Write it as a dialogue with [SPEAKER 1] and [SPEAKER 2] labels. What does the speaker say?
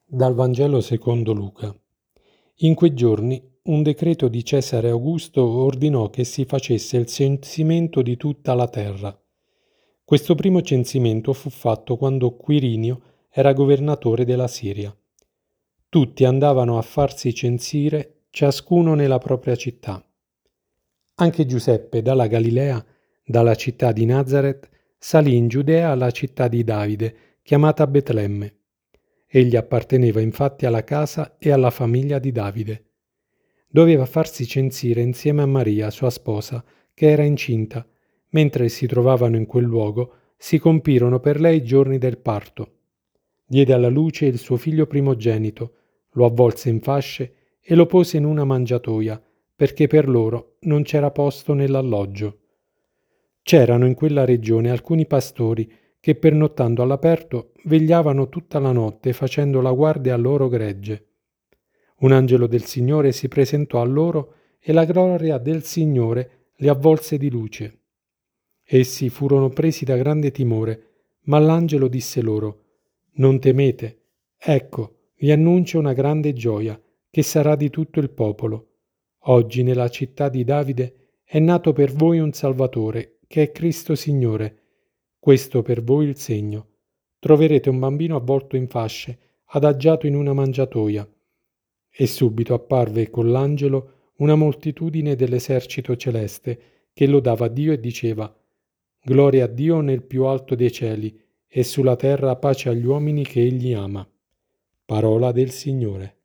[SPEAKER 1] Dal Vangelo secondo Luca. In quei giorni un decreto di Cesare Augusto ordinò che si facesse il censimento di tutta la terra. Questo primo censimento fu fatto quando Quirinio era governatore della Siria. Tutti andavano a farsi censire, ciascuno nella propria città. Anche Giuseppe dalla Galilea, dalla città di Nazaret, salì in Giudea alla città di Davide, chiamata Betlemme. Egli apparteneva infatti alla casa e alla famiglia di Davide. Doveva farsi censire insieme a Maria, sua sposa, che era incinta. Mentre si trovavano in quel luogo, si compirono per lei i giorni del parto. Diede alla luce il suo figlio primogenito, lo avvolse in fasce e lo pose in una mangiatoia, perché per loro non c'era posto nell'alloggio. C'erano in quella regione alcuni pastori che pernottando all'aperto vegliavano tutta la notte facendo la guardia al loro gregge. Un angelo del Signore si presentò a loro e la gloria del Signore li avvolse di luce. Essi furono presi da grande timore, ma l'angelo disse loro: «Non temete, ecco, vi annuncio una grande gioia, che sarà di tutto il popolo. Oggi nella città di Davide è nato per voi un Salvatore, che è Cristo Signore. Questo per voi il segno. Troverete un bambino avvolto in fasce, adagiato in una mangiatoia». E subito apparve con l'angelo una moltitudine dell'esercito celeste che lodava Dio e diceva: «Gloria a Dio nel più alto dei cieli e sulla terra pace agli uomini che Egli ama». Parola del Signore.